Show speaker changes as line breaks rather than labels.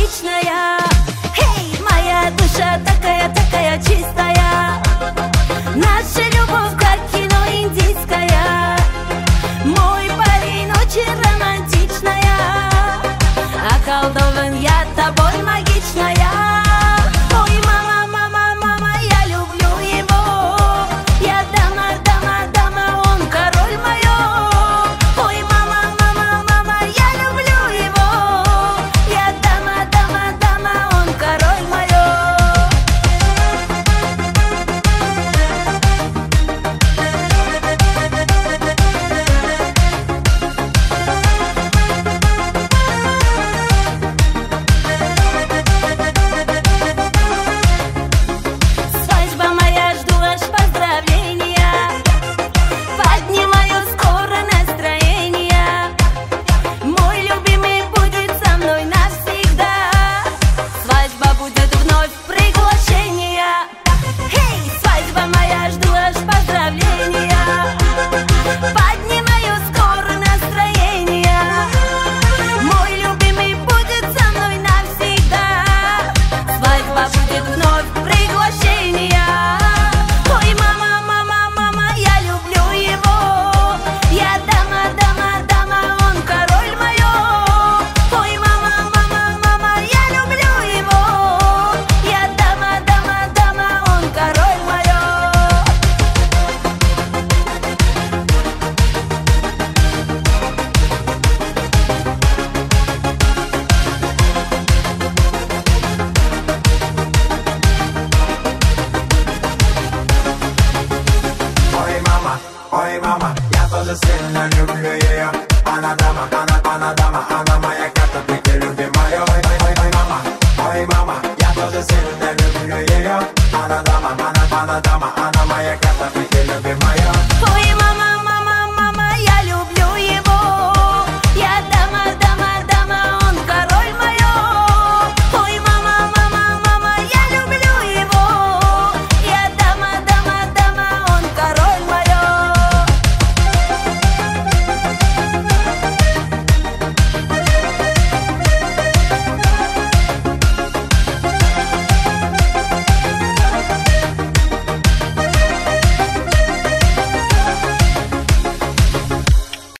магичная. Эй, моя душа такая, такая чистая. Наша любовь как кино индийское. Мой парень очень романтичная. Околдован я тобой, магичная. Ой, мама, мама, мама, я люблю его. Я дама, дама, дама, он король моё. Ой, мама, мама, мама, я люблю его. Я дама, дама, дама, он король моё. Свадьба моя, жду аж поздравления. Поднимаю скоро настроение. Мой любимый будет со мной навсегда. Свадьба будет вновь приглашение. Эй, свадьба моя, жду аж поздравления. Поднимаю скоро настроение. Мой любимый будет со мной навсегда. Свадьба будет вновь приглашение. Ой, мама, мама, мама, я люблю его. Я дама, дама, дама, он король моё. Ой, мама, мама, мама, я люблю его. Я дама, дама, дама, он король моё.
Ой, мама, я тоже сильно люблю ее. Она дама, она дама, она моя карта, ты любимая. Ой, мама, я тоже сильно люблю ее. Она дама, она дама, она моя карта, ты любимая.
Ой,